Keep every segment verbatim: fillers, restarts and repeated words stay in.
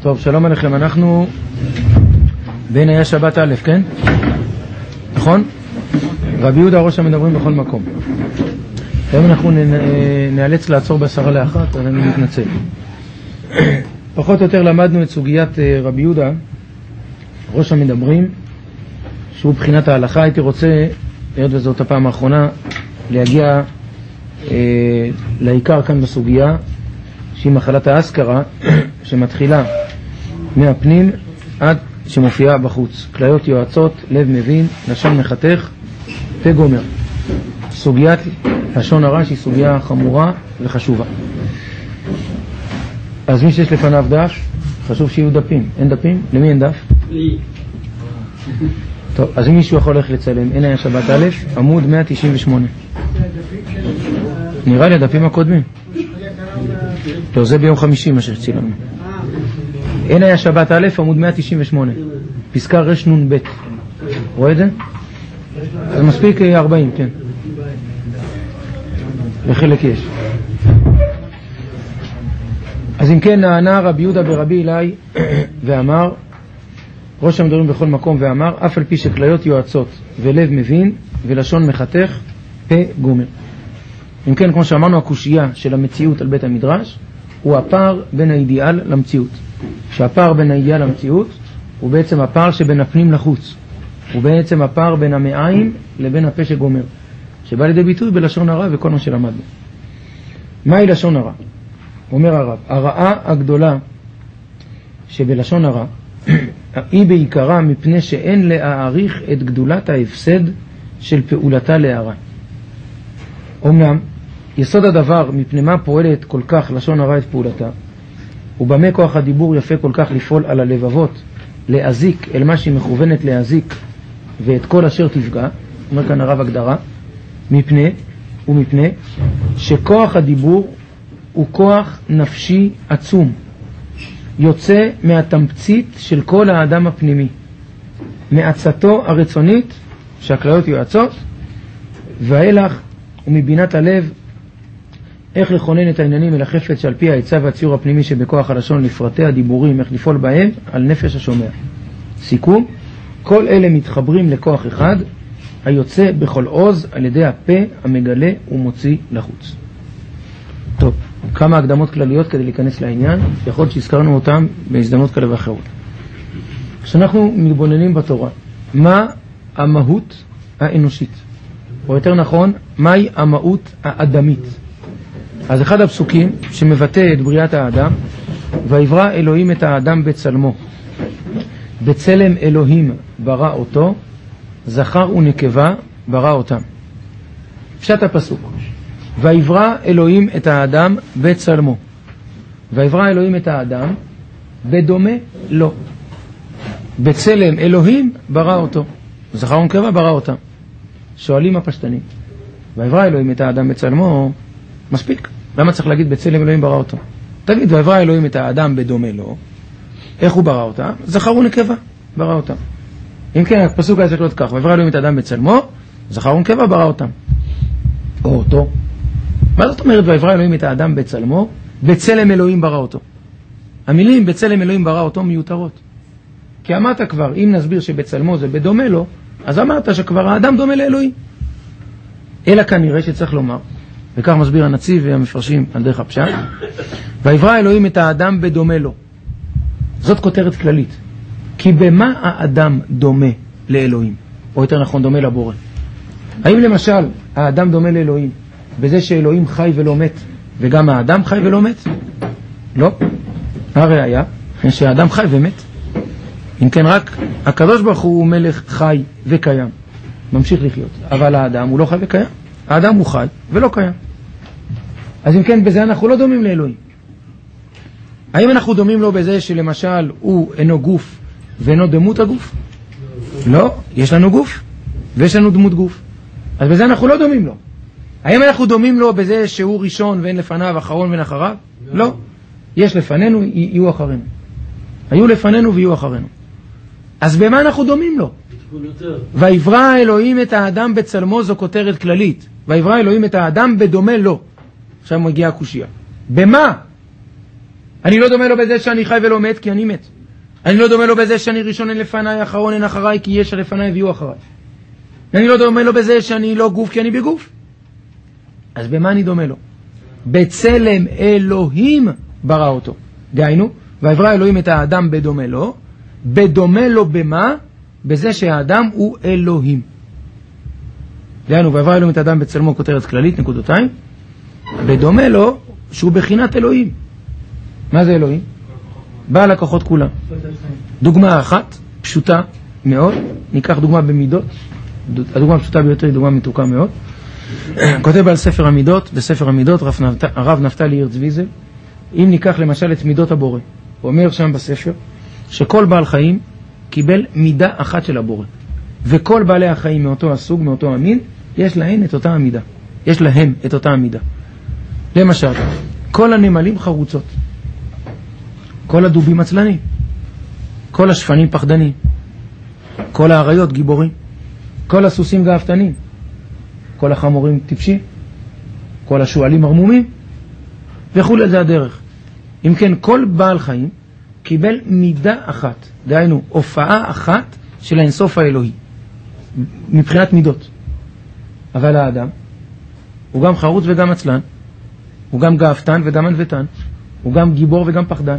טוב, שלום עליכם. אנחנו בין היה שבת א', כן? נכון? רבי יהודה ראש המדברים בכל מקום. היום אנחנו נאלץ לעצור בעשרה לאחת, אז אני מתנצל. פחות או יותר למדנו את סוגיית רבי יהודה ראש המדברים, שהוא בחינת ההלכה. הייתי רוצה, היות וזאת הפעם האחרונה, להגיע אה, לעיקר כאן בסוגיה, שהיא מחלת האסכרה, שמתחילה מהפנים עד שמופיעה בחוץ. כליות יועצות, לב מבין, לשון מחתך, פה גומר. סוגיית לשון הרע שהיא סוגיה חמורה וחשובה. אז מי שיש לפניו דף, חשוב שיהיו דפים. אין דפים? למי אין דף? לי. טוב, אז אם מישהו יכול ללכת לצלם, אין היה שבת א', עמוד מאה תשעים ושמונה. נראה לי הדפים הקודמים. לא, זה ביום חמישי מה שצילמנו. אין היה שבת א', עמוד מאה תשעים ושמונה. פסקה רש נון ב'. רואה את זה? זה מספיק ארבעים, כן. לחלק יש. אז אם כן, נענה רבי יהודה ברבי אלי ואמר, ראש המדברים בכל מקום ואמר, אף על פי שכליות יועצות ולב מבין ולשון מחתך, פה גומר. אם כן, כמו שאמרנו, הקושייה של המציאות על בית המדרש הוא הפער בין האידיאל למציאות. שהפער בין האידיאל למציאות הוא בעצם הפער שבין הפנים לחוץ. הוא בעצם הפער בין המעיים לבין הפה שגומר, שבא לידי ביטוי בלשון הרע וכל מה שלמדנו. מהי לשון הרע? אומר הרב, הרעה הגדולה שבלשון הרע היא בעיקרה מפני שאין להעריך את גדולת ההפסד של פעולתה להרע. אומנם, יסוד הדבר מפני מה פועלת כל כך לשון הרע את פעולתה, ובמה כוח הדיבור יפה כל כך לפעול על הלבבות, להזיק אל מה שהיא מכוונת להזיק, ואת כל אשר תפגע, אומר כאן הרב הגדרה, מפני ומפני שכוח הדיבור הוא כוח נפשי עצום, יוצא מהתמצית של כל האדם הפנימי, מעצתו הרצונית שהכליות יועצות, ואילך ומבינת הלב איך לכונן את העניינים אל החפץ שעל פי העצה והציור הפנימי שבכוח הלשון לפרטי הדיבורים, איך לפעול בהם על נפש השומע. סיכום, כל אלה מתחברים לכוח אחד היוצא בכל עוז על ידי הפה המגלה ומוציא לחוץ. טוב, כמה הקדמות כלליות כדי להיכנס לעניין, יכול להיות שהזכרנו אותם בהזדמנות כאלה ואחרות. כשאנחנו מתבוננים בתורה, מה המהות האנושית? או יותר נכון, מהי המהות האדמית? אז אחד הפסוקים שמבטא את בריאת האדם, ויברא אלוהים את האדם בצלמו, בצלם אלוהים ברא אותו, זכר ונקבה ברא אותם. פשט הפסוק, ויברא אלוהים את האדם בצלמו, ויברא אלוהים את האדם בדומה לו, בצלם אלוהים ברא אותו, זכר ונקבה ברא אותם. שואלים הפשטנים, ויברא אלוהים את האדם בצלמו, מספיק, למה צריך להגיד בצלם אלוהים ברא אותו? תגיד, ויברא אלוהים את האדם בדומה לו, איך הוא ברא אותם? זכר ונקבה ברא אותם. אם כן, הפסוק היה צריך להיות כך, ויברא אלוהים את האדם בצלמו, זכר ונקבה ברא אותם. או אותו. מה זאת אומרת ויברא אלוהים את האדם בצלמו? בצלם אלוהים ברא אותו. המילים בצלם אלוהים ברא אותו מיותרות. כי אמרת כבר, אם נסביר שבצלמו זה בדומה לו, אז אמרת שכבר האדם דומה לאלוהים. אלא כנראה שצריך לומר, וכך מסביר הנציב והמפרשים על דרך הפשט, ויברא אלוהים את האדם בדומה לו. זאת כותרת כללית. כי במה האדם דומה לאלוהים? או יותר נכון, דומה לבורא. האם למשל האדם דומה לאלוהים בזה שאלוהים חי ולא מת, וגם האדם חי ולא מת? לא. הראיה שהאדם חי ומת. אם כן, רק הקדוש ברוך הוא מלך חי וקיים, ממשיך לחיות. אבל האדם הוא לא חי וקיים. האדם הוא חי ולא קיים. אז אם כן, בזה אנחנו לא דומים לאלוהים. האם אנחנו דומים לו בזה שלמשל הוא אינו גוף ואינו דמות הגוף? לא, יש לנו גוף ויש לנו דמות גוף. אז בזה אנחנו לא דומים לו. האם אנחנו דומים לו בזה שהוא ראשון ואין לפניו, אחרון ואין אחריו? לא. יש לפנינו, יהיו אחרינו. היו לפנינו ויהיו אחרינו. אז במה אנחנו דומים לו? ויברא אלוהים את האדם בצלמו, זו כותרת כללית. ויברא אלוהים את האדם בדומה לו. עכשיו מגיעה הקושיה. במה? אני לא דומה לו בזה שאני חי ולא מת, כי אני מת. אני לא דומה לו בזה שאני ראשון אין לפניי, אחרון אין אחריי, כי יש לפניי ויהיו אחריי. אני לא דומה לו בזה שאני לא גוף, כי אני בגוף. אז במה אני דומה לו? בצלם אלוהים ברא אותו. דהיינו, ויברא אלוהים את האדם בדומה לו. בדומה לו במה? בזה שהאדם הוא אלוהים. דהיינו, ויברא אלוהים את האדם בצלמו, כותרת כללית, נקודותיים. בדומה לו שהוא בחינת אלוהים. מה זה אלוהים? בעל הכוחות כולם. דוגמה אחת, פשוטה מאוד, ניקח דוגמה במידות. הדוגמה הפשוטה ביותר היא דוגמה מתוקה מאוד. כותב על ספר המידות, בספר המידות, הרב נפתלי הירצוויזל, אם ניקח למשל את מידות הבורא, הוא אומר שם בספר, שכל בעל חיים קיבל מידה אחת של הבורא, וכל בעלי החיים מאותו הסוג, מאותו המין, יש להם את אותה המידה. יש להם את אותה המידה. למשל, כל הנמלים חרוצות, כל הדובים עצלנים, כל השפנים פחדנים, כל האריות גיבורים, כל הסוסים גאוותנים, כל החמורים טיפשים, כל השואלים ערמומים, וכו' זה הדרך. אם כן, כל בעל חיים קיבל מידה אחת, דהיינו, הופעה אחת של האינסוף האלוהי, מבחינת מידות. אבל האדם, הוא גם חרוץ וגם עצלן, הוא גם גאוותן וגם ענוותן, הוא גם גיבור וגם פחדן.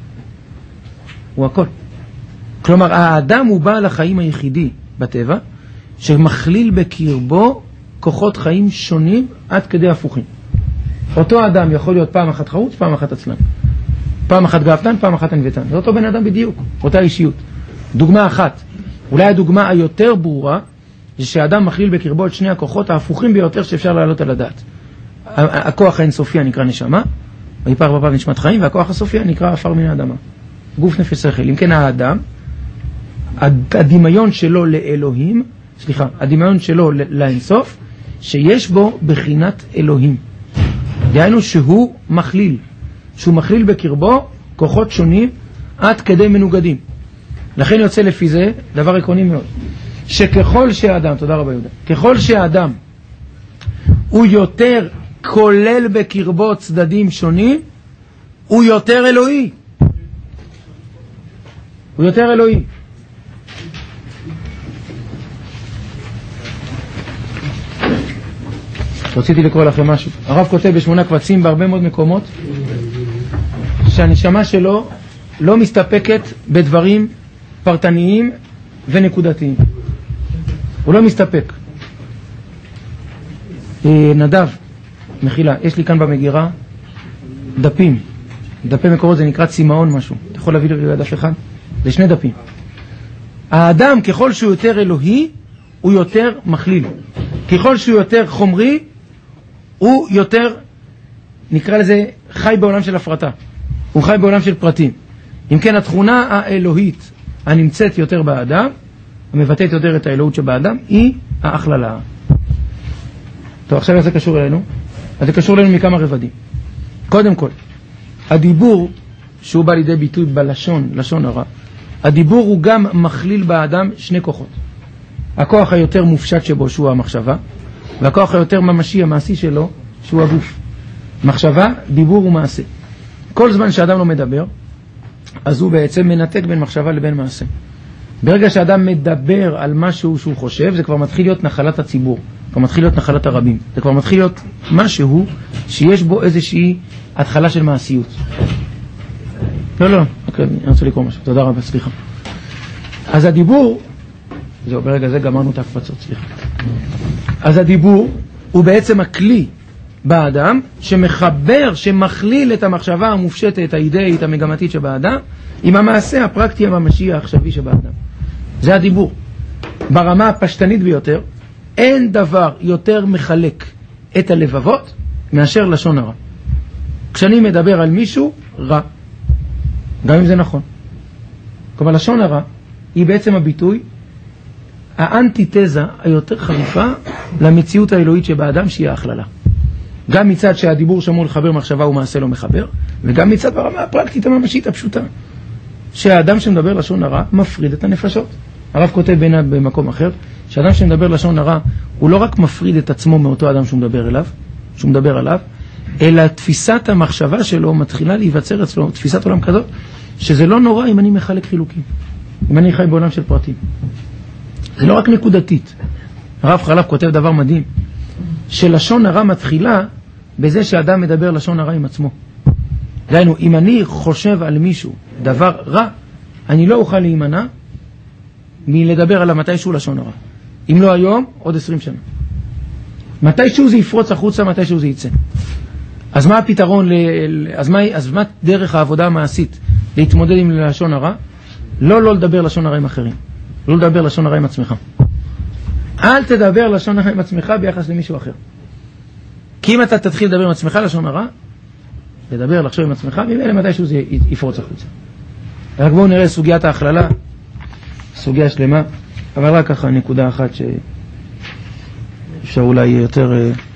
הוא הכל. כלומר, האדם הוא בעל החיים היחידי בטבע, שמכליל בקרבו כוחות חיים שונים עד כדי הפוכים. אותו אדם יכול להיות פעם אחת חרוץ, פעם אחת עצלן. פעם אחת גאוותן, פעם אחת ענוותן. זה אותו בן אדם בדיוק, אותה אישיות. דוגמה אחת, אולי הדוגמה היותר ברורה, זה שהאדם מכליל בקרבו את שני הכוחות ההפוכים ביותר שאפשר להעלות על הדעת. הכוח האינסופי נקרא נשמה, ויפר בפיו נשמת חיים, והכוח הסופי נקרא עפר מן האדמה. גוף נפש שכל. אם כן האדם, הדמיון שלו לאלוהים, סליחה, הדמיון שלו לאינסוף, שיש בו בחינת אלוהים. דהיינו שהוא מכליל, שהוא מכליל בקרבו כוחות שונים עד כדי מנוגדים. לכן יוצא לפי זה דבר עקרוני מאוד, שככל שהאדם, תודה רבה יהודה, ככל שהאדם הוא יותר כולל בקרבו צדדים שונים, הוא יותר אלוהי. הוא יותר אלוהי. רציתי לקרוא לכם משהו. הרב כותב בשמונה קבצים בהרבה מאוד מקומות שהנשמה שלו לא מסתפקת בדברים פרטניים ונקודתיים. הוא לא מסתפק. נדב, מחילה, יש לי כאן במגירה דפים. דפי מקורות זה נקרא צימאון משהו. אתה יכול להביא לי דף אחד? זה שני דפים. האדם ככל שהוא יותר אלוהי הוא יותר מכליל. ככל שהוא יותר חומרי הוא יותר, נקרא לזה, חי בעולם של הפרטה. הוא חי בעולם של פרטים. אם כן, התכונה האלוהית הנמצאת יותר באדם, המבטאת יותר את האלוהות שבאדם, היא ההכללה. טוב, עכשיו איך זה קשור אלינו? אז זה קשור אלינו מכמה רבדים. קודם כל, הדיבור שהוא בא לידי ביטוי בלשון, לשון הרע, הדיבור הוא גם מכליל באדם שני כוחות. הכוח היותר מופשט שבו שהוא המחשבה, והכוח היותר ממשי המעשי שלו שהוא הגוף. מחשבה, דיבור ומעשה. כל זמן שאדם לא מדבר, אז הוא בעצם מנתק בין מחשבה לבין מעשה. ברגע שאדם מדבר על משהו שהוא חושב, זה כבר מתחיל להיות נחלת הציבור, כבר מתחיל להיות נחלת הרבים. זה כבר מתחיל להיות משהו שיש בו איזושהי התחלה של מעשיות. לא, לא, אוקיי, אני רוצה לקרוא משהו. תודה רבה, סליחה. אז הדיבור, זהו, ברגע זה גמרנו את ההקפצות, סליחה. אז הדיבור הוא בעצם הכלי באדם שמחבר, שמכליל את המחשבה המופשטת, האידאית, המגמתית שבאדם, עם המעשה הפרקטי הממשי העכשווי שבאדם. זה הדיבור. ברמה הפשטנית ביותר, אין דבר יותר מחלק את הלבבות מאשר לשון הרע. כשאני מדבר על מישהו, רע. גם אם זה נכון. כלומר, לשון הרע היא בעצם הביטוי, האנטיתזה היותר חריפה למציאות האלוהית שבאדם שהיא ההכללה. גם מצד שהדיבור שמור לחבר מחשבה ומעשה לא מחבר, וגם מצד ברמה הפרקטית הממשית הפשוטה, שהאדם שמדבר לשון הרע מפריד את הנפשות. הרב כותב בעיניו במקום אחר, שהאדם שמדבר לשון הרע הוא לא רק מפריד את עצמו מאותו אדם שהוא מדבר אליו, שהוא מדבר עליו, אלא תפיסת המחשבה שלו מתחילה להיווצר אצלו, תפיסת עולם כזאת, שזה לא נורא אם אני מחלק חילוקים, אם אני חי בעולם של פרטים. זה לא רק נקודתית. הרב חלף כותב דבר מדהים, שלשון הרע מתחילה בזה שאדם מדבר לשון הרע עם עצמו. דהיינו, אם אני חושב על מישהו דבר רע, אני לא אוכל להימנע מלדבר עליו מתישהו לשון הרע. אם לא היום, עוד עשרים שנה. מתישהו זה יפרוץ החוצה, מתישהו זה יצא. אז מה הפתרון, ל... אז, מה... אז מה דרך העבודה המעשית להתמודד עם לשון הרע? לא לא לדבר לשון הרע עם אחרים. לא לדבר לשון הרע עם עצמך. אל תדבר לשון הרע עם עצמך ביחס למישהו אחר. כי אם אתה תתחיל לדבר עם עצמך לשון הרע, לדבר, לחשוב עם עצמך, ואלה מתישהו זה יפרוץ החוצה. רק בואו נראה סוגיית ההכללה, סוגיה שלמה, אבל רק ככה נקודה אחת שאפשר אולי יותר,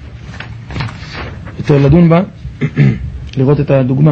יותר לדון בה, לראות את הדוגמה.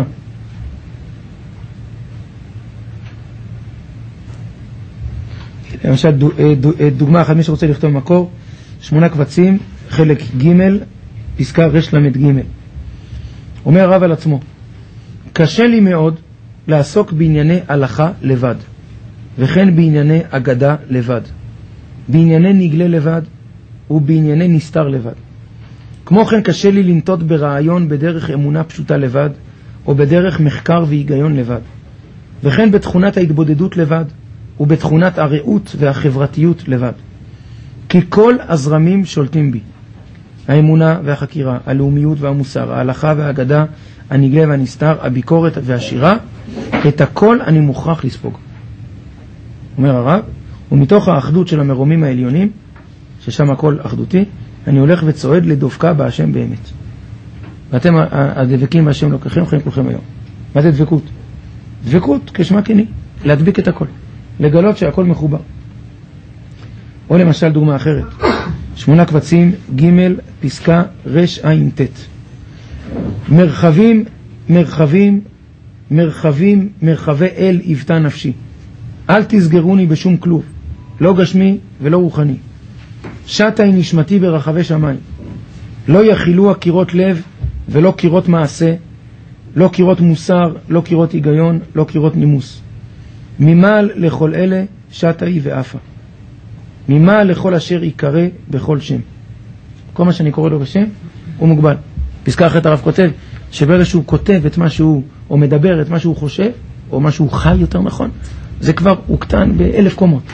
למשל, דוגמה אחת, מי שרוצה לכתוב מקור, שמונה קבצים, חלק ג', פסקה רש למד ג'. אומר הרב על עצמו, קשה לי מאוד לעסוק בענייני הלכה לבד, וכן בענייני אגדה לבד, בענייני נגלה לבד, ובענייני נסתר לבד. כמו כן קשה לי לנטות ברעיון בדרך אמונה פשוטה לבד, או בדרך מחקר והיגיון לבד, וכן בתכונת ההתבודדות לבד, ובתכונת הרעות והחברתיות לבד. כי כל הזרמים שולטים בי, האמונה והחקירה, הלאומיות והמוסר, ההלכה והאגדה, הנגלה והנסתר, הביקורת והשירה, את הכל אני מוכרח לספוג. אומר הרב, ומתוך האחדות של המרומים העליונים, ששם הכל אחדותי, אני הולך וצועד לדופקה בהשם באמת. ואתם הדבקים בהשם לוקחים לכם כולכם היום. מה זה דבקות? דבקות כשמה כני, להדביק את הכל, לגלות שהכל מחובר. או למשל דוגמה אחרת, שמונה קבצים ג' פסקה רש עין תת. מרחבים, מרחבים, מרחבים, מרחבי אל יבטא נפשי. אל תסגרוני בשום כלוב, לא גשמי ולא רוחני. שטה היא נשמתי ברחבי שמיים. לא יחילו הקירות לב ולא קירות מעשה, לא קירות מוסר, לא קירות היגיון, לא קירות נימוס. ממעל לכל אלה שטה היא ואפה. ממעל לכל אשר יקרא בכל שם. כל מה שאני קורא לו בשם הוא מוגבל. פסקה אחרת הרב כותב שברגע שהוא כותב את מה שהוא, או מדבר את מה שהוא חושב, או מה שהוא חי יותר נכון, זה כבר הוקטן באלף קומות.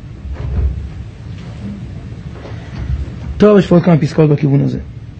טוב, יש פה עוד כמה פסקאות בכיוון הזה.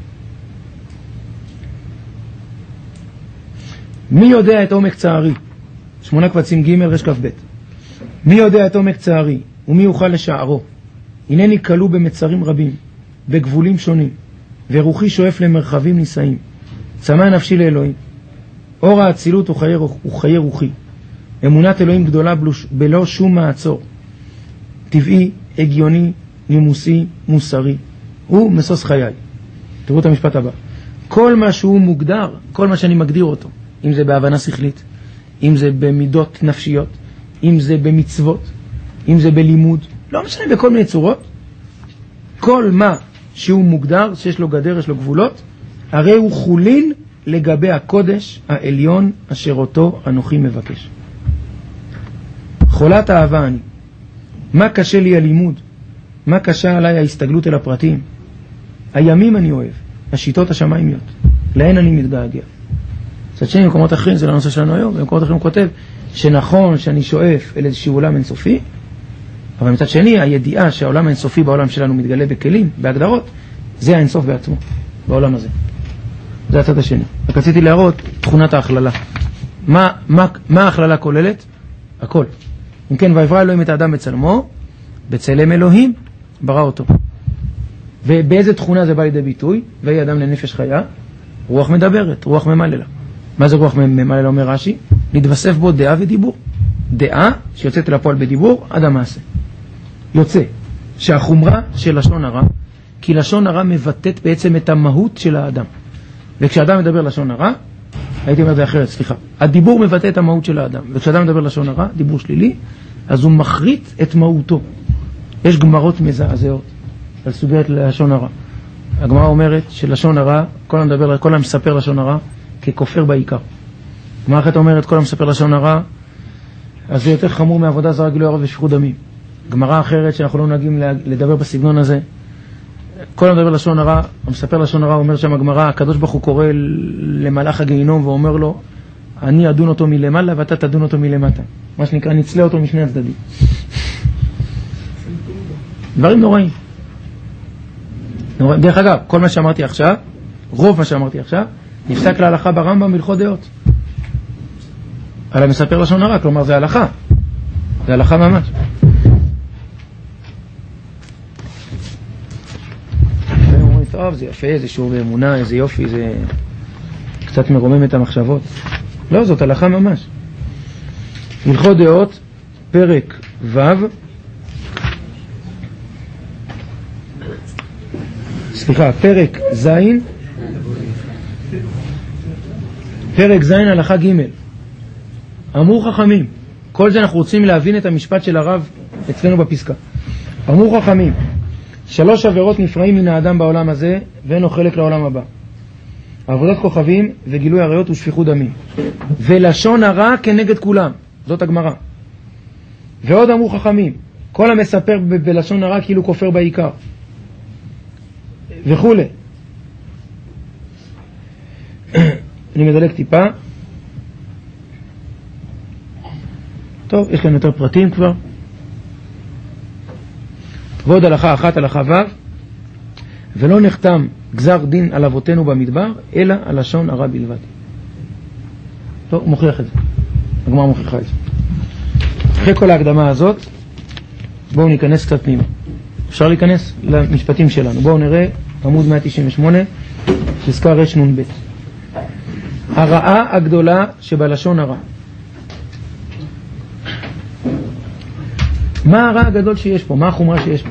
מי יודע את עומק צערי? שמונה קבצים ג' רש כ"ב. מי יודע את עומק צערי ומי יוכל לשערו? הנני כלוא במצרים רבים, בגבולים שונים, ורוחי שואף למרחבים נישאים. צמא נפשי לאלוהים. אור האצילות הוא חיי, הוא חיי רוחי. אמונת אלוהים גדולה בלא שום מעצור. טבעי, הגיוני, נימוסי, מוסרי. הוא מסוס חיי. תראו את המשפט הבא. כל מה שהוא מוגדר, כל מה שאני מגדיר אותו, אם זה בהבנה שכלית, אם זה במידות נפשיות, אם זה במצוות, אם זה בלימוד, לא משנה, בכל מיני צורות, כל מה שהוא מוגדר, שיש לו גדר, יש לו גבולות, הרי הוא חולין לגבי הקודש העליון אשר אותו אנוכי מבקש. חולת אהבה אני. מה קשה לי הלימוד? מה קשה עליי ההסתגלות אל הפרטים? הימים אני אוהב, השיטות השמיימיות, להן אני מתגעגע. מצד שני, במקומות אחרים, זה לנושא שלנו היום, במקומות אחרים הוא כותב שנכון שאני שואף אל איזשהו עולם אינסופי, אבל מצד שני, הידיעה שהעולם האינסופי בעולם שלנו מתגלה בכלים, בהגדרות, זה האינסוף בעצמו, בעולם הזה. זה הצד השני. רק רציתי להראות תכונת ההכללה. מה, מה, מה ההכללה כוללת? הכל. אם כן, ויברא אלוהים את האדם בצלמו, בצלם אלוהים ברא אותו. ובאיזה תכונה זה בא לידי ביטוי? ויהי אדם לנפש חיה, רוח מדברת, רוח ממללה. מה זה רוח ממללה אומר רש"י? להתווסף בו דעה ודיבור. דעה שיוצאת אל הפועל בדיבור עד המעשה. יוצא שהחומרה של לשון הרע, כי לשון הרע מבטאת בעצם את המהות של האדם. וכשאדם מדבר לשון הרע, הייתי אומר זה אחרת, סליחה. הדיבור מבטא את המהות של האדם. וכשאדם מדבר לשון הרע, דיבור שלילי, אז הוא מחריט את מהותו. יש גמרות מזעזעות על סוגיית לשון הרע. הגמרא אומרת שלשון הרע כל המדבר, כל המספר לשון הרע, ככופר בעיקר. מה אחת אומרת, כל המספר לשון הרע, אז זה יותר חמור מעבודה זרה, גילוי עריות ושפיכות דמים. גמרא אחרת שאנחנו לא נוהגים לדבר בסגנון הזה, כל המדבר לשון הרע, המספר לשון הרע אומר שם הגמרא, הקדוש ברוך הוא קורא למלאך הגיהינום ואומר לו, אני אדון אותו מלמעלה ואתה תדון אותו מלמטה. מה שנקרא, נצלה אותו משני הצדדים. דברים נוראים. דרך אגב, כל מה שאמרתי עכשיו, רוב מה שאמרתי עכשיו, נפסק להלכה ברמב"ם בהלכות דעות. על המספר לשון הרע, כלומר זה הלכה. זה הלכה ממש. ואומרים, טוב, זה יפה, זה שיעור באמונה, איזה יופי, זה קצת מרומם את המחשבות. לא, זאת הלכה ממש. הלכות דעות, פרק ו', סליחה, פרק ז', פרק ז' הלכה ג'. אמרו חכמים, כל זה אנחנו רוצים להבין את המשפט של הרב אצלנו בפסקה. אמרו חכמים, שלוש עבירות נפרעים מן האדם בעולם הזה ואין לו חלק לעולם הבא. עבודת כוכבים וגילוי עריות ושפיכות דמים. ולשון הרע כנגד כולם. זאת הגמרא. ועוד אמרו חכמים, כל המספר ב- בלשון הרע כאילו כופר בעיקר. וכו'. אני מדלק טיפה. טוב, יש כאן יותר פרטים כבר. ועוד הלכה אחת, הלכה ו', ולא נחתם גזר דין על אבותינו במדבר, אלא על לשון הרע בלבד. טוב, הוא מוכיח את זה. הגמרא מוכיחה את זה. אחרי כל ההקדמה הזאת, בואו ניכנס קצת פנימה. אפשר להיכנס למשפטים שלנו. בואו נראה עמוד מאה תשעים ושמונה, פסקה רש נון ב'. הרעה הגדולה שבלשון הרע. מה הרע הגדול שיש פה? מה החומרה שיש פה?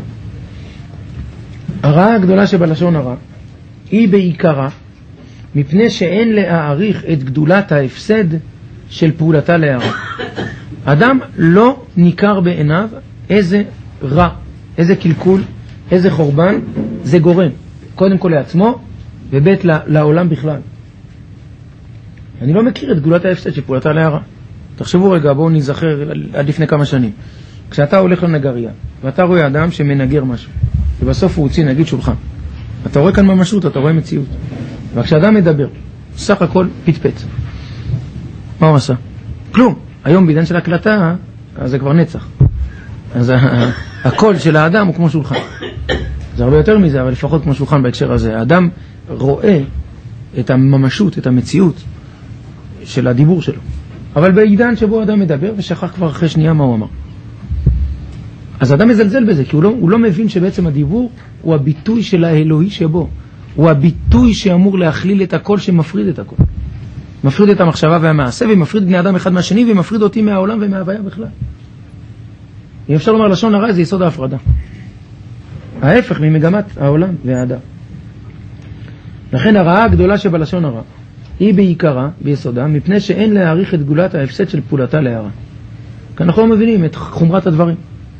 הרעה הגדולה שבלשון הרע היא בעיקרה מפני שאין להעריך את גדולת ההפסד של פעולתה להרע. אדם לא ניכר בעיניו איזה רע, איזה קלקול, איזה חורבן זה גורם. קודם כל לעצמו ובית לעולם בכלל. אני לא מכיר את גדולת ההפסד של פעולתה להרע. תחשבו רגע, בואו נזכר עד לפני כמה שנים. כשאתה הולך לנגריה ואתה רואה אדם שמנגר משהו ובסוף הוא הוציא נגיד שולחן, אתה רואה כאן ממשות, אתה רואה מציאות. וכשאדם מדבר, סך הכל פטפט. מה הוא עשה? כלום. היום בעידן של הקלטה, אז זה כבר נצח. אז הקול של האדם הוא כמו שולחן. זה הרבה יותר מזה, אבל לפחות כמו שולחן בהקשר הזה. האדם רואה את הממשות, את המציאות של הדיבור שלו. אבל בעידן שבו האדם מדבר ושכח כבר אחרי שנייה מה הוא אמר. אז האדם מזלזל בזה, כי הוא לא, הוא לא מבין שבעצם הדיבור הוא הביטוי של האלוהי שבו. הוא הביטוי שאמור להכליל את הכל שמפריד את הכל. מפריד את המחשבה והמעשה, ומפריד בני אדם אחד מהשני, ומפריד אותי מהעולם ומההוויה בכלל. אם אפשר לומר לשון הרע, זה יסוד ההפרדה. ההפך ממגמת העולם והאדם. לכן הרעה הגדולה שבלשון הרע, היא בעיקרה, ביסודה, מפני שאין להעריך את גדולת ההפסד של פעולתה להרע. כי אנחנו לא מבינים את חומרת הדברים.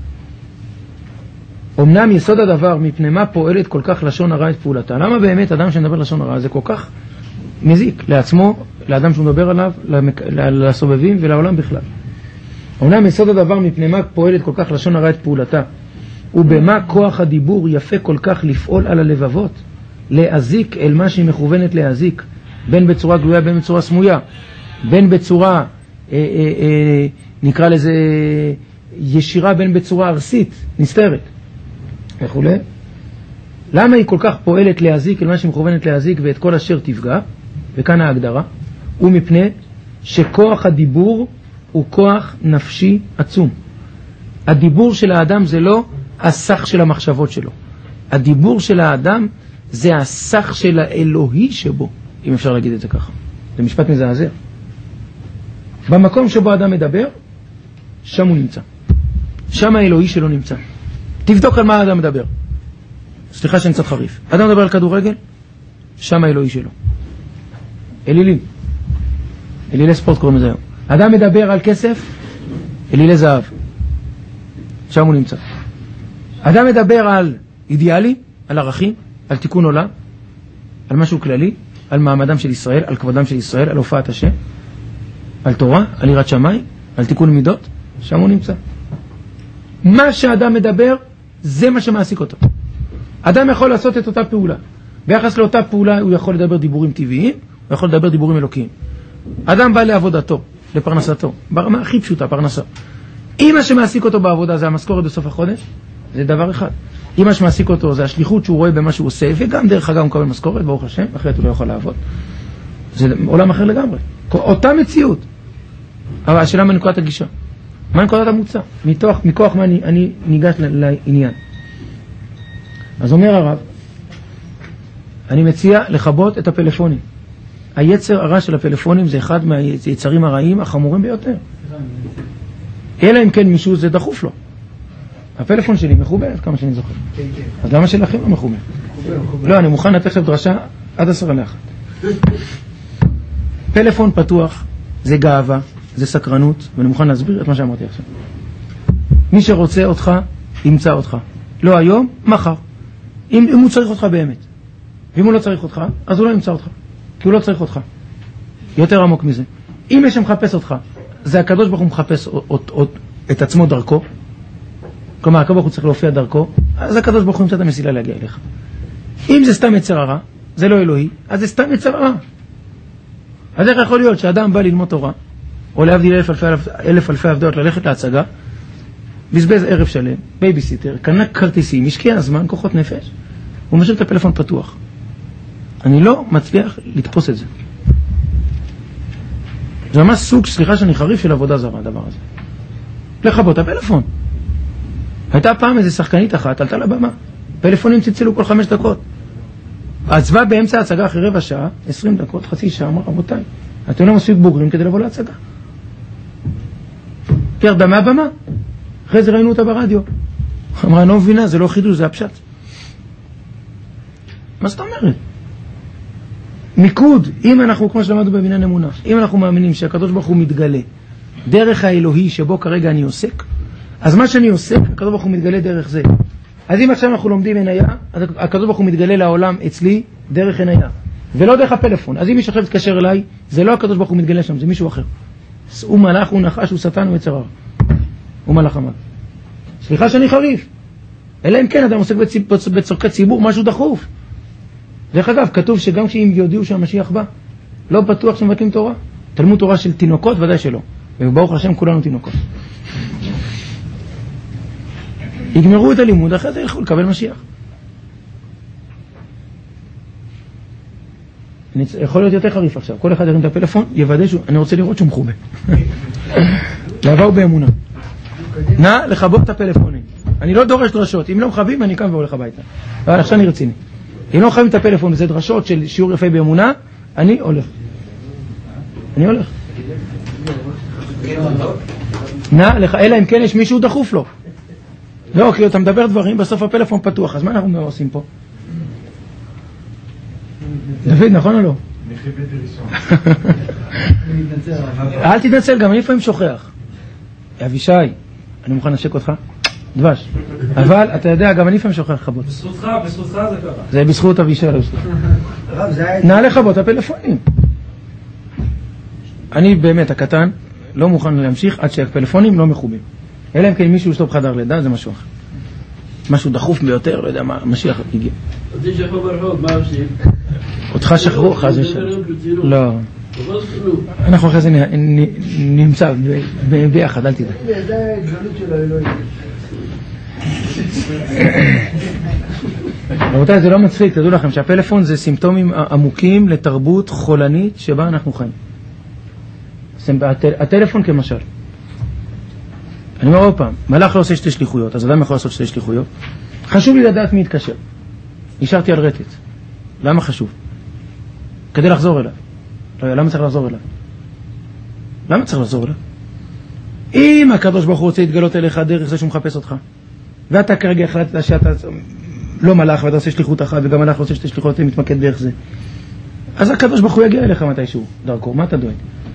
אמנם יסוד הדבר מפני מה פועלת כל כך לשון הרע את פעולתה. למה באמת אדם שמדבר לשון הרע זה כל כך מזיק לעצמו, לאדם שהוא מדבר עליו, לסובבים ולעולם בכלל. אמנם יסוד הדבר מפני מה פועלת כל כך לשון הרע את פעולתה, ובמה כוח הדיבור יפה כל כך לפעול על הלבבות, להזיק אל מה שהיא מכוונת להזיק, בין בצורה גלויה בין בצורה סמויה, בין בצורה אה, אה, אה, נקרא לזה ישירה בין בצורה ארסית, נסתרת וכו'. למה היא כל כך פועלת להזיק אל מה שהיא מכוונת להזיק ואת כל אשר תפגע? וכאן ההגדרה, ומפני שכוח הדיבור הוא כוח נפשי עצום. הדיבור של האדם זה לא הסך של המחשבות שלו. הדיבור של האדם זה הסך של האלוהי שבו, אם אפשר להגיד את זה ככה. זה משפט מזעזע. במקום שבו האדם מדבר, שם הוא נמצא. שם האלוהי שלו נמצא. תבדוק על מה האדם מדבר. סליחה שאני קצת חריף. האדם מדבר על כדורגל, שם האלוהי שלו. אלילים. אלילי ספורט קוראים לזה היום. האדם מדבר על כסף, אלילי זהב. שם הוא נמצא. האדם מדבר על אידיאלי, על ערכים, על תיקון עולם, על משהו כללי, על מעמדם של ישראל, על כבודם של ישראל, על הופעת השם, על תורה, על יראת שמיים, על תיקון מידות, שם הוא נמצא. מה שאדם מדבר, זה מה שמעסיק אותו. אדם יכול לעשות את אותה פעולה. ביחס לאותה פעולה הוא יכול לדבר דיבורים טבעיים, הוא יכול לדבר דיבורים אלוקיים. אדם בא לעבודתו, לפרנסתו, ברמה הכי פשוטה, פרנסה. אם מה שמעסיק אותו בעבודה זה המשכורת בסוף החודש, זה דבר אחד. אם מה שמעסיק אותו זה השליחות שהוא רואה במה שהוא עושה, וגם דרך אגב הוא מקבל משכורת, ברוך השם, אחרת הוא לא יכול לעבוד. זה עולם אחר לגמרי. אותה מציאות. אבל השאלה מה נקודת הגישה? מה נקודת המוצא? מתוך, מכוח מה אני, אני ניגש לעניין. אז אומר הרב, אני מציע לחבות את הפלאפונים. היצר הרע של הפלאפונים זה אחד מהיצרים הרעים החמורים ביותר. אלא אם כן מישהו זה דחוף לו. הפלאפון שלי מחובר, כמה שאני זוכר. אז למה שלכם לא מחובר? לא, אני מוכן לתת לכם דרשה עד עשרה לאחת. פלאפון פתוח זה גאווה, זה סקרנות, ואני מוכן להסביר את מה שאמרתי עכשיו. מי שרוצה אותך, ימצא אותך. לא היום, מחר. אם, אם הוא צריך אותך באמת. ואם הוא לא צריך אותך, אז הוא לא ימצא אותך. כי הוא לא צריך אותך. יותר עמוק מזה. אם יש שמחפש אותך, זה הקדוש ברוך הוא מחפש את עצמו דרכו. כלומר, הקדוש ברוך הוא צריך להופיע דרכו, אז הקדוש ברוך הוא ימצא את המסילה להגיע אליך. אם זה סתם יצר הרע, זה לא אלוהי, אז זה סתם יצר הרע. אז איך יכול להיות שאדם בא ללמוד תורה, או להבדיל אלף אלפי, אלף אלפי עבדות ללכת להצגה, בזבז ערב שלם, בייביסיטר, קנה כרטיסים, השקיע הזמן, כוחות נפש, הוא משאיר את הפלאפון פתוח. אני לא מצליח לתפוס את זה. זה ממש סוג, סליחה שאני חריף של עבודה זרה, הדבר הזה. לחבות הפלאפון. הייתה פעם איזו שחקנית אחת, עלתה לבמה. פלאפונים צלצלו כל חמש דקות. עזבה באמצע ההצגה אחרי רבע שעה, עשרים דקות, חצי שעה, אמר, רבותיי, אתם לא מספיק בוגרים כדי לבוא להצגה. ירדה מהבמה. אחרי זה ראינו אותה ברדיו. אמרה, אני לא מבינה, זה לא חידוש, זה הפשט. מה זאת אומרת? מיקוד, אם אנחנו, כמו שלמדנו בבניין אמונה, אם אנחנו מאמינים שהקדוש ברוך הוא מתגלה דרך האלוהי שבו כרגע אני עוסק, אז מה שאני עוסק, הקדוש ברוך הוא מתגלה דרך זה. אז אם עכשיו אנחנו לומדים עניה, אז הקדוש ברוך הוא מתגלה לעולם אצלי דרך עניה, ולא דרך הפלאפון. אז אם מישהו עכשיו תתקשר אליי, זה לא הקדוש ברוך הוא מתגלה שם, זה מישהו אחר. הוא מלאך, הוא נחש, הוא שטן, הוא יצר הרע. הוא מלאך עמד. סליחה שאני חריף. אלא אם כן אדם עוסק בצורכי ציבור, משהו דחוף. דרך אגב, כתוב שגם כשהם יודיעו שהמשיח בא, לא בטוח שמבטלים תורה. תלמוד תורה של תינוקות, ודאי שלא. וברוך השם כולנו תינוקות. יגמרו את הלימוד, אחרי זה ילכו לקבל משיח. יכול להיות יותר חריף עכשיו. כל אחד ירים את הפלאפון, יוודא שהוא, אני רוצה לראות שהוא מחובה. לעבור באמונה. נא לחבות את הפלאפונים. אני לא דורש דרשות. אם לא מחבים, אני קם והולך הביתה. אבל עכשיו אני רציני. אם לא מחבים את הפלאפון, וזה דרשות של שיעור יפה באמונה, אני הולך. אני הולך. נא לך, אלא אם כן יש מישהו דחוף לו. לא, כי אתה מדבר דברים, בסוף הפלאפון פתוח. אז מה אנחנו עושים פה? דוד, נכון או לא? אל תתנצל, גם אני לפעמים שוכח. אבישי, אני מוכן לשק אותך? דבש. אבל אתה יודע, גם אני לפעמים שוכח לחבות. בזכותך, בזכותך זה קרה. זה בזכות אבישי, לא בזכות. נא לחבות הפלאפונים. אני באמת, הקטן, לא מוכן להמשיך עד שהפלאפונים לא מחובים. אלא אם כן מישהו יש לו בחדר לידה, זה משהו אחר. משהו דחוף ביותר, לא יודע מה, משיח הגיע. אותי שחררו ברחוב, מה עושים? אותך שחררו, חס ושלום. לא. אנחנו אחרי זה נמצא ביחד, אל תדע. זה גלות של האלוהים. רבותיי, זה לא מצחיק, תדעו לכם שהפלאפון זה סימפטומים עמוקים לתרבות חולנית שבה אנחנו חיים. הטלפון כמשל. אני אומר עוד פעם, מלאך לא עושה שתי שליחויות, אז אדם יכול לעשות שתי שליחויות. חשוב לי לדעת מי יתקשר. נשארתי על רטט. למה חשוב? כדי לחזור אליו. לא, למה צריך לחזור אליו? למה צריך לחזור אליו? אם הקדוש ברוך הוא רוצה להתגלות אליך דרך זה שהוא מחפש אותך, ואתה כרגע החלטת שאתה לא מלאך ואתה עושה שליחות אחת, וגם מלאך לא עושה שתי שליחויות ומתמקד דרך זה, אז הקדוש ברוך הוא יגיע אליך מתישהו דרכו. מה אתה דואג?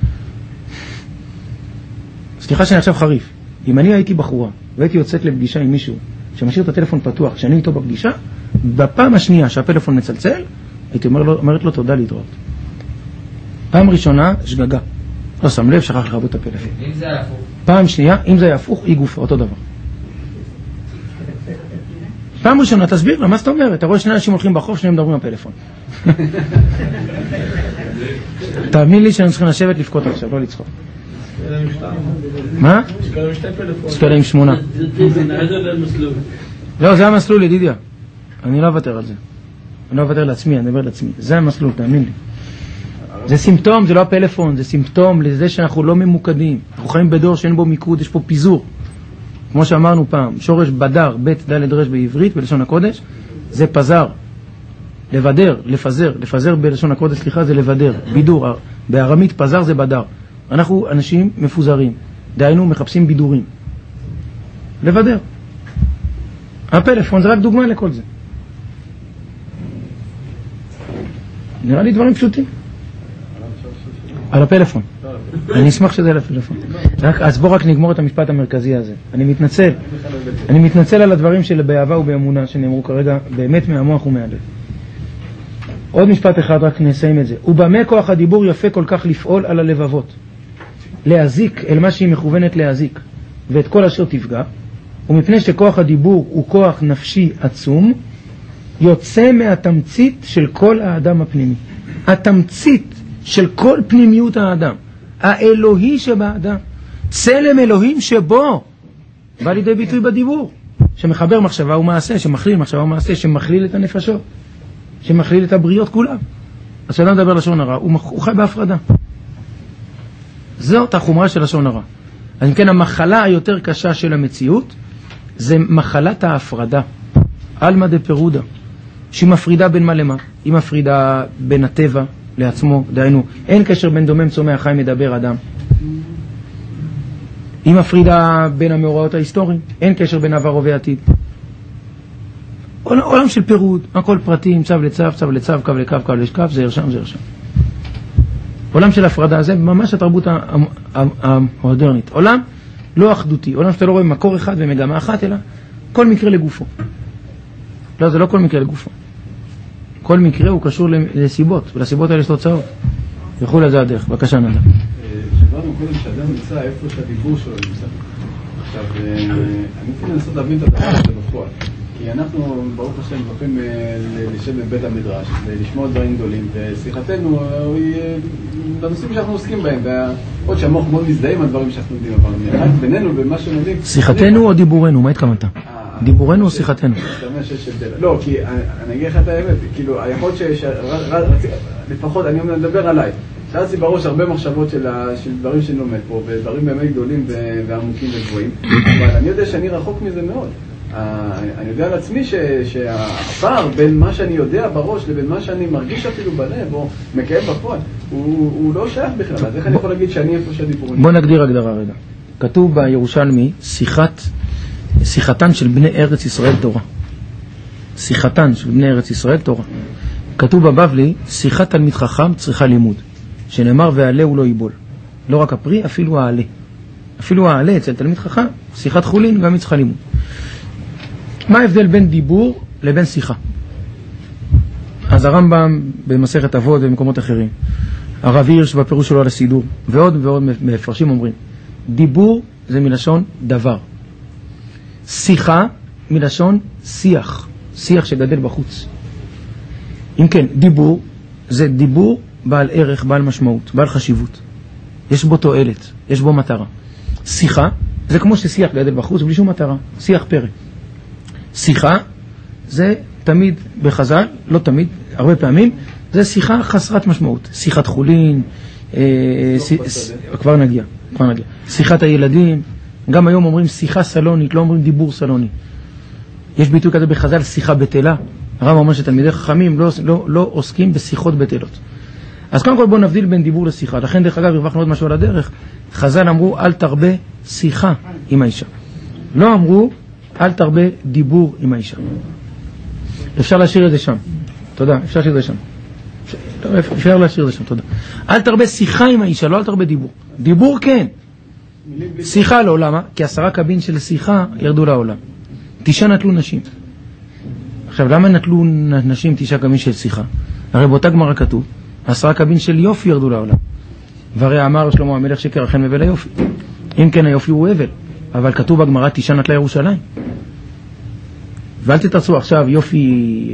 סליחה שאני עכשיו חריף. אם אני הייתי בחורה והייתי יוצאת לפגישה עם מישהו שמשאיר את הטלפון פתוח כשאני איתו בפגישה, בפעם השנייה שהפלאפון מצלצל, הייתי אומר לו, אומרת לו תודה להתראות. פעם ראשונה, שגגה. לא שם לב, שכח לכבות את הפלאפון. אם זה היה הפוך. פעם שנייה, אם זה היה הפוך, היא גופה, אותו דבר. פעם ראשונה, תסביר לה, מה זאת אומרת? אתה רואה שני אנשים הולכים בחוף, שניהם מדברים בפלאפון. תאמין לי שאני צריכים לשבת לפקוט עכשיו, לא לצחוק. מה? יש כאלה עם שמונה. לא, זה המסלול, ידידיה. אני לא אוותר על זה. אני לא אוותר לעצמי, אני אדבר לעצמי. זה המסלול, תאמין לי. זה סימפטום, זה לא הפלאפון, זה סימפטום לזה שאנחנו לא ממוקדים. אנחנו חיים בדור שאין בו מיקוד, יש פה פיזור. כמו שאמרנו פעם, שורש בדר, בית ד' רש בעברית, בלשון הקודש, זה פזר. לבדר, לפזר, לפזר בלשון הקודש, סליחה, זה לבדר, בידור. בארמית פזר זה בדר. אנחנו אנשים מפוזרים, דהיינו מחפשים בידורים. לבדר. הפלאפון זה רק דוגמה לכל זה. נראה לי דברים פשוטים. על הפלאפון. אני אשמח שזה על הפלאפון. אז בוא רק נגמור את המשפט המרכזי הזה. אני מתנצל. אני מתנצל על הדברים של באהבה ובאמונה שנאמרו כרגע באמת מהמוח ומהלב. עוד משפט אחד, רק נסיים את זה. ובמה כוח הדיבור יפה כל כך לפעול על הלבבות. להזיק אל מה שהיא מכוונת להזיק, ואת כל אשר תפגע, ומפני שכוח הדיבור הוא כוח נפשי עצום, יוצא מהתמצית של כל האדם הפנימי. התמצית של כל פנימיות האדם, האלוהי שבאדם, צלם אלוהים שבו, בא לידי ביטוי בדיבור, שמחבר מחשבה ומעשה, שמכליל מחשבה ומעשה, שמכליל את הנפשות, שמכליל את הבריות כולם. אז כשאדם מדבר לשון הרע, הוא, הוא חי בהפרדה. זאת החומרה של לשון הרע. אז אם כן, המחלה היותר קשה של המציאות, זה מחלת ההפרדה. אלמה דה פירודה, שהיא מפרידה בין מה למה. היא מפרידה בין הטבע לעצמו, דהיינו, אין קשר בין דומם צומח חי מדבר אדם. היא מפרידה בין המאורעות ההיסטוריים, אין קשר בין עבר ועתיד. עולם של פירוד, הכל פרטים, צו לצו, צו לצו, קו לקו, קו לשקו, זה ירשם, זה ירשם. עולם של הפרדה, זה ממש התרבות המודרנית. עולם לא אחדותי, עולם שאתה לא רואה מקור אחד ומגמה אחת, אלא כל מקרה לגופו. לא, זה לא כל מקרה לגופו. כל מקרה הוא קשור לסיבות, ולסיבות האלה יש תוצאות. וכו' לזה הדרך. בבקשה נדע. שברנו קודם שאדם נמצא איפה שהדיבור שלו נמצא. עכשיו, אני רוצה לנסות להבין את הדבר הזה בפועל. כי אנחנו, ברוך השם, הולכים לשב בבית המדרש, לשמוע דברים גדולים, ושיחתנו היא בנושאים שאנחנו עוסקים בהם, ועוד שהמוח מאוד מזדהה עם הדברים שאנחנו יודעים, אבל רק בינינו ומה שנודעים... שיחתנו או דיבורנו? מה התכוונת? דיבורנו או שיחתנו? לא, כי אני אגיד לך את האמת, כאילו, היכול שלפחות, אני מדבר עליי, שעצי בראש הרבה מחשבות של דברים שאני לומד פה, ודברים באמת גדולים ועמוקים וגבוהים, אבל אני יודע שאני רחוק מזה מאוד. אני יודע על עצמי שהפער בין מה שאני יודע בראש לבין מה שאני מרגיש אפילו בלב או מקיים בפועל, הוא לא שייך בכלל. אז איך אני יכול להגיד שאני איפה שהדיבורים? בוא נגדיר הגדרה רגע. כתוב בירושלמי, שיחת, שיחתן של בני ארץ ישראל תורה. שיחתן של בני ארץ ישראל תורה. כתוב בבבלי, שיחת תלמיד חכם צריכה לימוד, שנאמר והעלה הוא לא ייבול. לא רק הפרי, אפילו העלה. אפילו העלה אצל תלמיד חכם, שיחת חולין גם היא צריכה לימוד. מה ההבדל בין דיבור לבין שיחה? אז הרמב"ם במסכת אבות ובמקומות אחרים, הרב הירש בפירוש שלו על הסידור, ועוד ועוד מפרשים אומרים, דיבור זה מלשון דבר, שיחה מלשון שיח, שיח שגדל בחוץ. אם כן, דיבור זה דיבור בעל ערך, בעל משמעות, בעל חשיבות. יש בו תועלת, יש בו מטרה. שיחה זה כמו ששיח גדל בחוץ בלי שום מטרה, שיח פרק. שיחה זה תמיד בחז"ל, לא תמיד, הרבה פעמים, זה שיחה חסרת משמעות. שיחת חולין, אה, ש... ש... כבר נגיע, כבר נגיע. שיחת הילדים, גם היום אומרים שיחה סלונית, לא אומרים דיבור סלוני. יש ביטוי כזה בחז"ל, שיחה בטלה. הרב אומר שתלמידי חכמים לא, לא, לא עוסקים בשיחות בטלות. אז קודם כל בואו נבדיל בין דיבור לשיחה. לכן דרך אגב הרווחנו עוד משהו על הדרך. חז"ל אמרו אל תרבה שיחה עם האישה. לא אמרו אל תרבה דיבור עם האישה. אפשר להשאיר את זה שם. תודה, אפשר להשאיר את זה שם. אפשר, אפשר להשאיר את זה שם, תודה. אל תרבה שיחה עם האישה, לא אל תרבה דיבור. דיבור כן. שיחה לא, למה? כי עשרה קבין של שיחה ירדו לעולם. תשעה נטלו נשים. עכשיו, למה נטלו נשים תשעה קבין של שיחה? הרי באותה גמרא כתוב, עשרה קבין של יופי ירדו לעולם. והרי אמר שלמה המלך שקר אכן מבל היופי. אם כן היופי הוא הבל, אבל כתוב בגמרא תשעה נטלה ירושלים. ואל תתרצו עכשיו יופי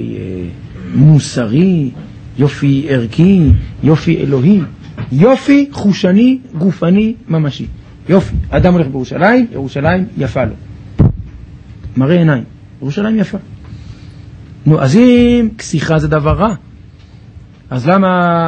מוסרי, יופי ערכי, יופי אלוהי, יופי חושני, גופני, ממשי. יופי, אדם הולך בירושלים, ירושלים יפה לו. מראה עיניים, ירושלים יפה. נו, אז אם כסיכה זה דבר רע, אז למה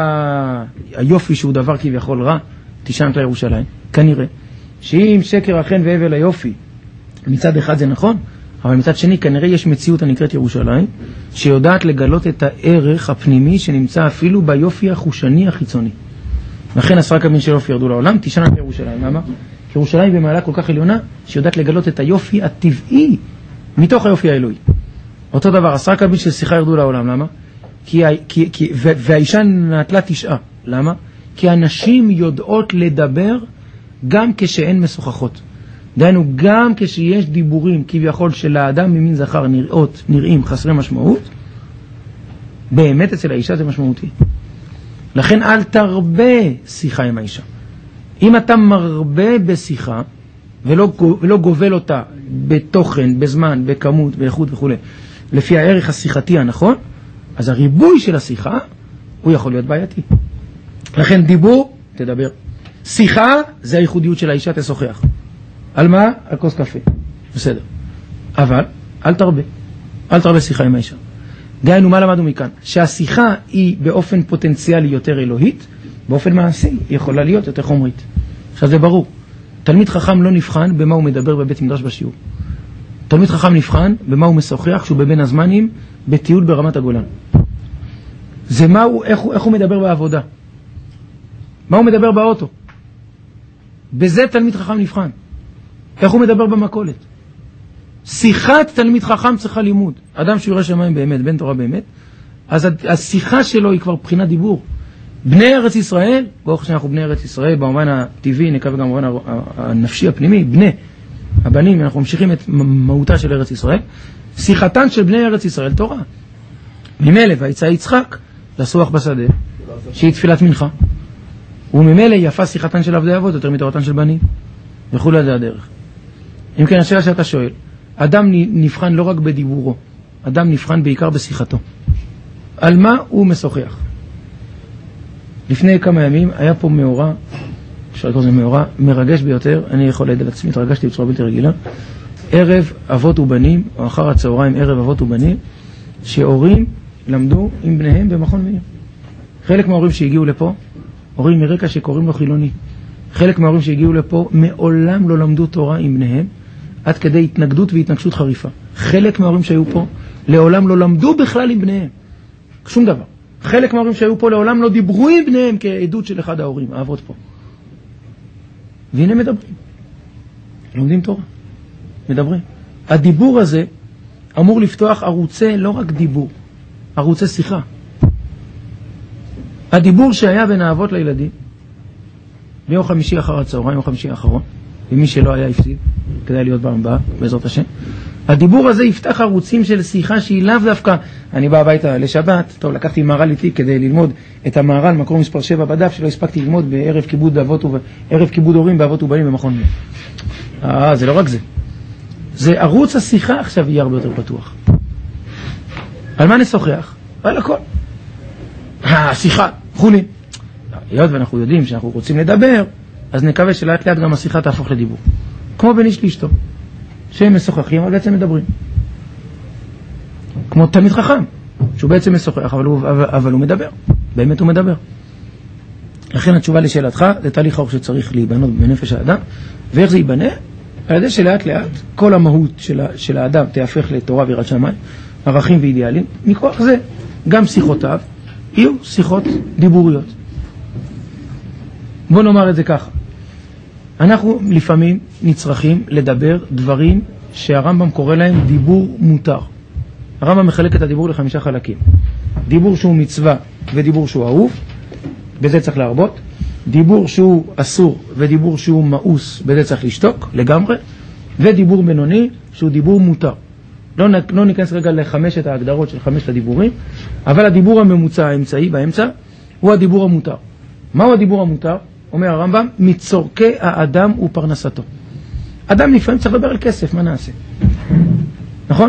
היופי שהוא דבר כביכול רע, תשענת לירושלים? כנראה שאם שקר אכן והבל היופי, מצד אחד זה נכון, אבל מצד שני כנראה יש מציאות הנקראת ירושלים, שיודעת לגלות את הערך הפנימי שנמצא אפילו ביופי החושני החיצוני. לכן עשרה קבין של יופי ירדו לעולם, תשענת לירושלים. למה? ירושלים במעלה כל כך עליונה, שיודעת לגלות את היופי הטבעי, מתוך היופי האלוהי. אותו דבר, עשרה קבין של שיחה ירדו לעולם. למה? כי, כי, כי, והאישה נטלה תשעה. למה? כי הנשים יודעות לדבר גם כשאין משוחחות. דהיינו, גם כשיש דיבורים כביכול של האדם ממין זכר נראות, נראים חסרי משמעות, באמת אצל האישה זה משמעותי. לכן אל תרבה שיחה עם האישה. אם אתה מרבה בשיחה ולא, ולא גובל אותה בתוכן, בזמן, בכמות, באיכות וכו', לפי הערך השיחתי הנכון, אז הריבוי של השיחה הוא יכול להיות בעייתי. לכן דיבור, תדבר. שיחה זה הייחודיות של האישה, תשוחח. על מה? על כוס קפה. בסדר. אבל אל תרבה. אל תרבה שיחה עם האישה. דהיינו, מה למדנו מכאן? שהשיחה היא באופן פוטנציאלי יותר אלוהית, באופן מעשי היא יכולה להיות יותר חומרית. עכשיו זה ברור. תלמיד חכם לא נבחן במה הוא מדבר בבית מדרש בשיעור. תלמיד חכם נבחן במה הוא משוחח כשהוא בבין הזמנים בטיול ברמת הגולן. זה מה הוא, איך, הוא, איך הוא מדבר בעבודה. מה הוא מדבר באוטו. בזה תלמיד חכם נבחן. איך הוא מדבר במקולת. שיחת תלמיד חכם צריכה לימוד. אדם שירא שמיים באמת, בן תורה באמת, אז השיחה שלו היא כבר בחינת דיבור. בני ארץ ישראל, ברוך שאנחנו בני ארץ ישראל, במובן הטבעי, נקווה גם במובן הנפשי הפנימי, בני, הבנים, אנחנו ממשיכים את מהותה של ארץ ישראל, שיחתן של בני ארץ ישראל תורה. ממילא ויצא יצחק לסוח בשדה, שהיא תפילת מנחה. וממילא יפה שיחתן של עבדי אבות יותר מתורתן של בנים. וכו' זה הדרך. אם כן, השאלה שאתה שואל, אדם נבחן לא רק בדיבורו, אדם נבחן בעיקר בשיחתו. על מה הוא משוחח? לפני כמה ימים היה פה מאורע, אפשר לקרוא לזה מאורע, מרגש ביותר, אני יכול להגיד על עצמי, התרגשתי בצורה בלתי רגילה, ערב אבות ובנים, או אחר הצהריים ערב אבות ובנים, שהורים למדו עם בניהם במכון מאיר. חלק מההורים שהגיעו לפה, הורים מרקע שקוראים לו חילוני. חלק מההורים שהגיעו לפה מעולם לא למדו תורה עם בניהם, עד כדי התנגדות והתנגשות חריפה. חלק מההורים שהיו פה לעולם לא למדו בכלל עם בניהם. שום דבר. חלק מההורים שהיו פה לעולם לא דיברו עם בניהם כעדות של אחד ההורים, האבות פה. והנה מדברים. לומדים תורה. מדברים. הדיבור הזה אמור לפתוח ערוצי, לא רק דיבור, ערוצי שיחה. הדיבור שהיה בין האבות לילדים, ביום חמישי אחר הצהריים, יום חמישי האחרון, ומי שלא היה הפסיד, כדאי להיות פעם הבאה, בעזרת השם. הדיבור הזה יפתח ערוצים של שיחה שהיא לאו דווקא, אני בא הביתה לשבת, טוב, לקחתי מהר"ל איתי כדי ללמוד את המהר"ל, מקור מספר שבע בדף, שלא הספקתי ללמוד בערב כיבוד אבות וערב כיבוד הורים באבות ובנים במכון מאיר. אה, זה לא רק זה. זה ערוץ השיחה עכשיו יהיה הרבה יותר פתוח. על מה נשוחח? על הכל. השיחה, חולי. היות ואנחנו יודעים שאנחנו רוצים לדבר, אז נקווה שלאט לאט גם השיחה תהפוך לדיבור. כמו בין איש לאשתו, שהם משוחחים, אבל בעצם מדברים. כמו תלמיד חכם, שהוא בעצם משוחח, אבל הוא, אבל, אבל הוא מדבר. באמת הוא מדבר. לכן התשובה לשאלתך, זה תהליך ארוך שצריך להיבנות בנפש האדם, ואיך זה ייבנה? על ידי שלאט לאט כל המהות של, של האדם תהפך לתורה ויראת שמיים, ערכים ואידיאלים. מכוח זה, גם שיחותיו יהיו שיחות דיבוריות. בוא נאמר את זה ככה. אנחנו לפעמים נצרכים לדבר דברים שהרמב"ם קורא להם דיבור מותר. הרמב"ם מחלק את הדיבור לחמישה חלקים. דיבור שהוא מצווה ודיבור שהוא אהוב, בזה צריך להרבות. דיבור שהוא אסור ודיבור שהוא מאוס, בזה צריך לשתוק לגמרי. ודיבור בינוני שהוא דיבור מותר. לא, לא ניכנס רגע לחמשת ההגדרות של חמשת הדיבורים, אבל הדיבור הממוצע האמצעי באמצע הוא הדיבור המותר. מהו הדיבור המותר? אומר הרמב"ם, מצורכי האדם ופרנסתו. אדם לפעמים צריך לדבר על כסף, מה נעשה? נכון?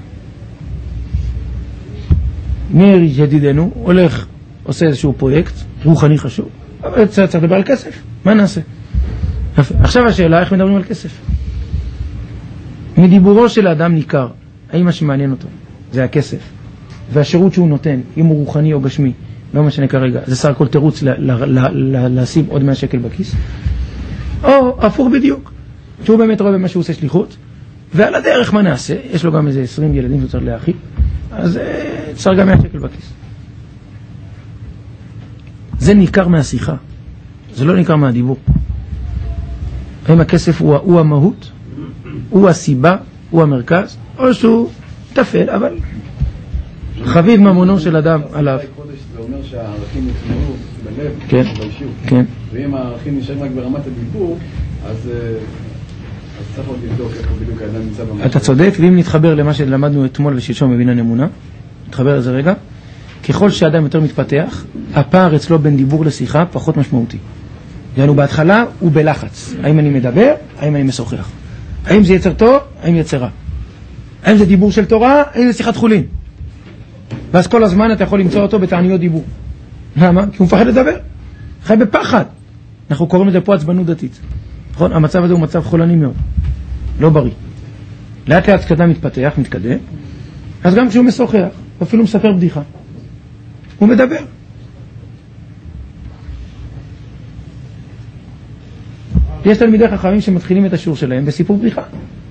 מאיר ידידנו הולך, עושה איזשהו פרויקט רוחני חשוב, אבל צריך לדבר על כסף, מה נעשה? עכשיו השאלה, איך מדברים על כסף? מדיבורו של האדם ניכר, האם מה שמעניין אותו זה הכסף, והשירות שהוא נותן, אם הוא רוחני או גשמי, לא משנה כרגע, זה סך הכל תירוץ לשים עוד מאה שקל בכיס, או הפוך בדיוק, שהוא באמת רואה במה שהוא עושה שליחות, ועל הדרך מה נעשה? יש לו גם איזה עשרים ילדים שהוא צריך להאכיל, אז צריך גם מאה שקל בכיס. זה ניכר מהשיחה, זה לא ניכר מהדיבור. האם הכסף הוא, הוא המהות, הוא הסיבה, הוא המרכז, או שהוא תפל, אבל חביב ממונו של אדם עליו. זה אומר שהערכים יצמאו בלב, כן, כן. ואם הערכים נשארים רק ברמת הדיבור, אז צריך עוד לבדוק איפה בדיוק האדם נמצא במשהו. אתה צודק, ואם נתחבר למה שלמדנו אתמול ושלשום בבניין אמונה, נתחבר לזה רגע, ככל שאדם יותר מתפתח, הפער אצלו בין דיבור לשיחה פחות משמעותי. יענו בהתחלה הוא בלחץ. האם אני מדבר? האם אני משוחח? האם זה יצר טוב? האם יצר רע? האם זה דיבור של תורה? האם זה שיחת חולין? ואז כל הזמן אתה יכול למצוא אותו בתעניות דיבור. למה? כי הוא מפחד לדבר. חי בפחד. אנחנו קוראים לזה פה עצבנות דתית. נכון? המצב הזה הוא מצב חולני מאוד. לא בריא. לאט לאט כשאדם מתפתח, מתקדם, אז גם כשהוא משוחח, אפילו מספר בדיחה, הוא מדבר. יש תלמידי חכמים שמתחילים את השיעור שלהם בסיפור בדיחה.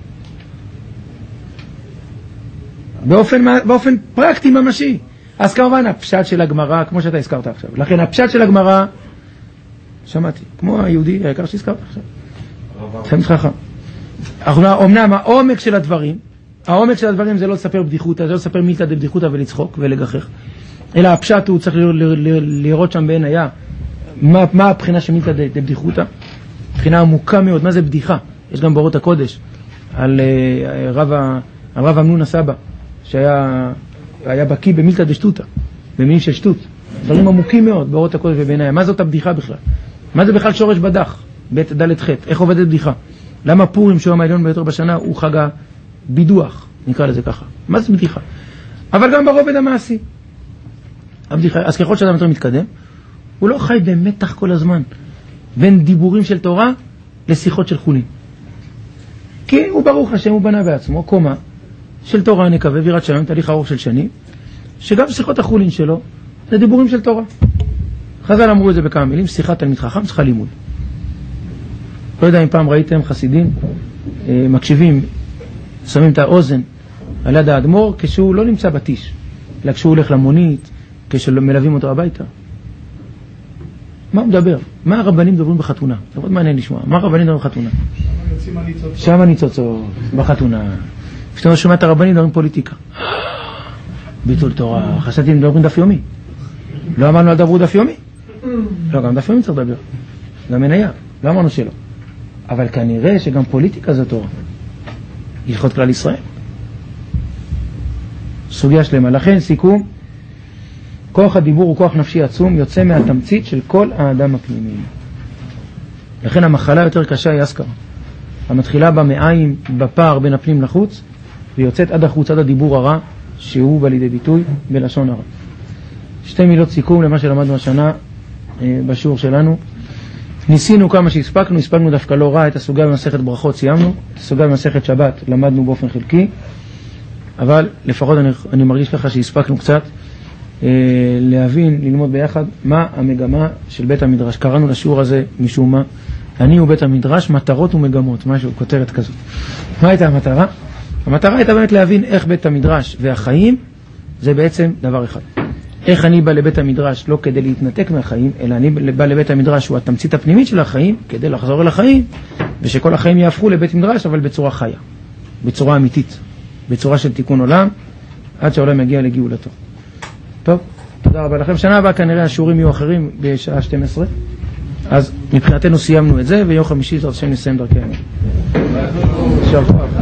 באופן, באופן פרקטי ממשי. אז כמובן הפשט של הגמרא, כמו שאתה הזכרת עכשיו. לכן הפשט של הגמרא, שמעתי, כמו היהודי היקר שהזכרת עכשיו. חיים חכם. אמנם העומק של הדברים, העומק של הדברים זה לא לספר בדיחותה, זה לא לספר מילתא דבדיחותא ולצחוק ולגחך. אלא הפשט הוא צריך לראות שם בעין היה, מה, מה הבחינה של מילתא דבדיחותא? בחינה עמוקה מאוד, מה זה בדיחה? יש גם באורות הקודש על uh, רב, על רב אמנון הסבא, שהיה היה בקיא במילתא דשטותא, במילים של שטות. דברים עמוקים מאוד באורות הקודש ובעיניי. מה זאת הבדיחה בכלל? מה זה בכלל שורש בדח? בית דלת חטא. איך עובדת בדיחה? למה פורים שהוא העליון ביותר בשנה הוא חג הבידוח? נקרא לזה ככה. מה זה בדיחה? אבל גם ברובד המעשי. הבדיחה, אז ככל שאדם יותר מתקדם, הוא לא חי במתח כל הזמן. בין דיבורים של תורה לשיחות של חולין. כי הוא ברוך השם, הוא בנה בעצמו קומה של תורה נקווה ויראת שלום, תהליך ארוך של שנים, שגם שיחות החולין שלו זה דיבורים של תורה. חז"ל אמרו את זה בכמה מילים, שיחת תלמיד חכם צריכה לימוד. לא יודע אם פעם ראיתם חסידים מקשיבים, שמים את האוזן על יד האדמו"ר כשהוא לא נמצא בתיש, אלא כשהוא הולך למונית, כשמלווים אותו הביתה. מה הוא מדבר? מה הרבנים מדברים בחתונה? זה מאוד מעניין לשמוע. מה הרבנים מדברים בחתונה? שם הניצוצות בחתונה. כשאתה שומע את הרבנים מדברים פוליטיקה. ביטול תורה. חשבתי מדברים דף יומי. לא אמרנו על דברו דף יומי? לא, גם דף יומי צריך לדבר. גם מניה. לא אמרנו שלא. אבל כנראה שגם פוליטיקה זה תורה. הלכות כלל ישראל. סוגיה שלמה. לכן סיכום, כוח הדיבור הוא כוח נפשי עצום, יוצא מהתמצית של כל האדם הפנימי. לכן המחלה יותר קשה היא אסכרה. המתחילה במעיים, בפער בין הפנים לחוץ, ויוצאת עד החוץ, עד הדיבור הרע, שהוא בא לידי ביטוי בלשון הרע. שתי מילות סיכום למה שלמדנו השנה אה, בשיעור שלנו. ניסינו כמה שהספקנו, הספקנו דווקא לא רע, את הסוגיה במסכת ברכות סיימנו, את הסוגיה במסכת שבת למדנו באופן חלקי, אבל לפחות אני, אני מרגיש ככה שהספקנו קצת, להבין, ללמוד ביחד מה המגמה של בית המדרש. קראנו לשיעור הזה משום מה אני ובית המדרש מטרות ומגמות, משהו, כותרת כזאת. מה הייתה המטרה? המטרה הייתה באמת להבין איך בית המדרש והחיים זה בעצם דבר אחד. איך אני בא לבית המדרש לא כדי להתנתק מהחיים, אלא אני בא לבית המדרש שהוא התמצית הפנימית של החיים כדי לחזור אל החיים, ושכל החיים יהפכו לבית מדרש אבל בצורה חיה, בצורה אמיתית, בצורה של תיקון עולם עד שהעולם יגיע לגאולתו. טוב, תודה רבה לכם. שנה הבאה כנראה השיעורים יהיו אחרים בשעה שתים עשרה. אז מבחינתנו סיימנו את זה, ויום חמישי זאת השם נסיים דרכנו. שבוע.